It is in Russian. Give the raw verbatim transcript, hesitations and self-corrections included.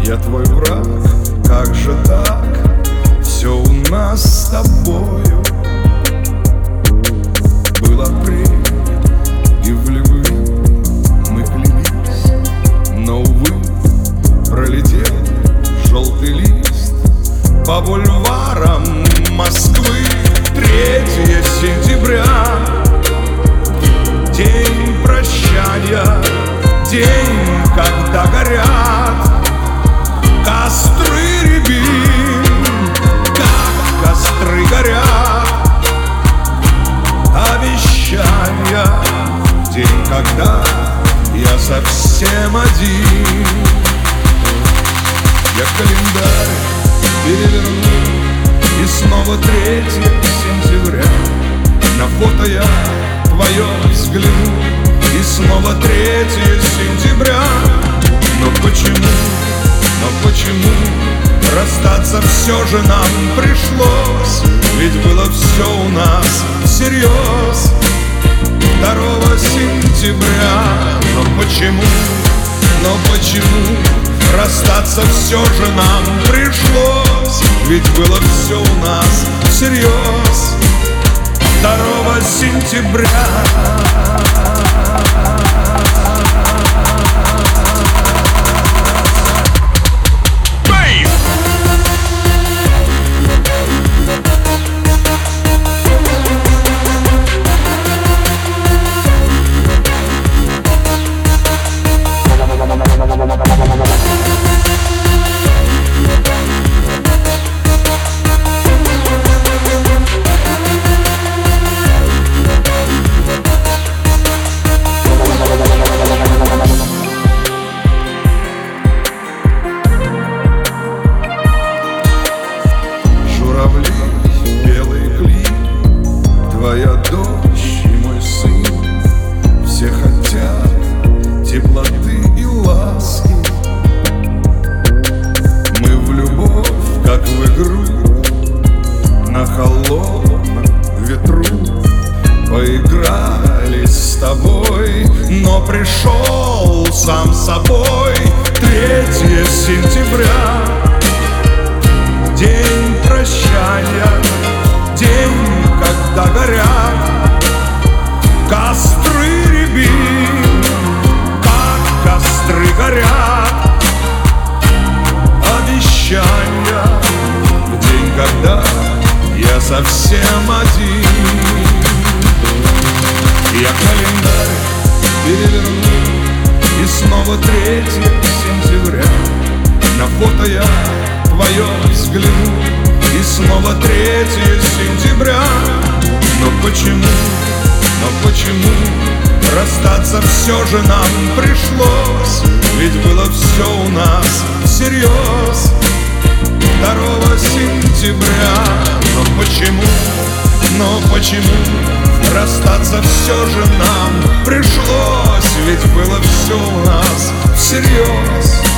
Я твой враг, как же так? Все у нас с тобою был апрель, и в любви мы клялись. Но, увы, пролетел желтый лист по бульварам Москвы. Третье сентября, день прощания, день, когда горят костры рябин, как костры горят обещания. День, когда я совсем один. Я календарь переверну, и снова третье сентября. На фото я твое взгляну, и снова третье сентября. Но почему, но почему расстаться все же нам пришлось? Ведь было все у нас всерьез второго сентября. Но почему, но почему расстаться все же нам пришлось? Ведь было все у нас всерьез второго сентября. Белый клин, твоя дочь и мой сын, все хотят теплоты и ласки. Мы в любовь, как в игру, на холодном ветру поиграли с тобой, но пришел сам собой третье сентября. День прощания, день, когда горят костры рябин, как костры горят обещания. День, когда я совсем один. Я календарь переверну, и снова третье сентября. На фото я твое взгляну, и снова третье сентября. Но почему, но почему расстаться все же нам пришлось? Ведь было все у нас всерьез второго сентября. Но почему, но почему расстаться все же нам пришлось? Ведь было все у нас всерьез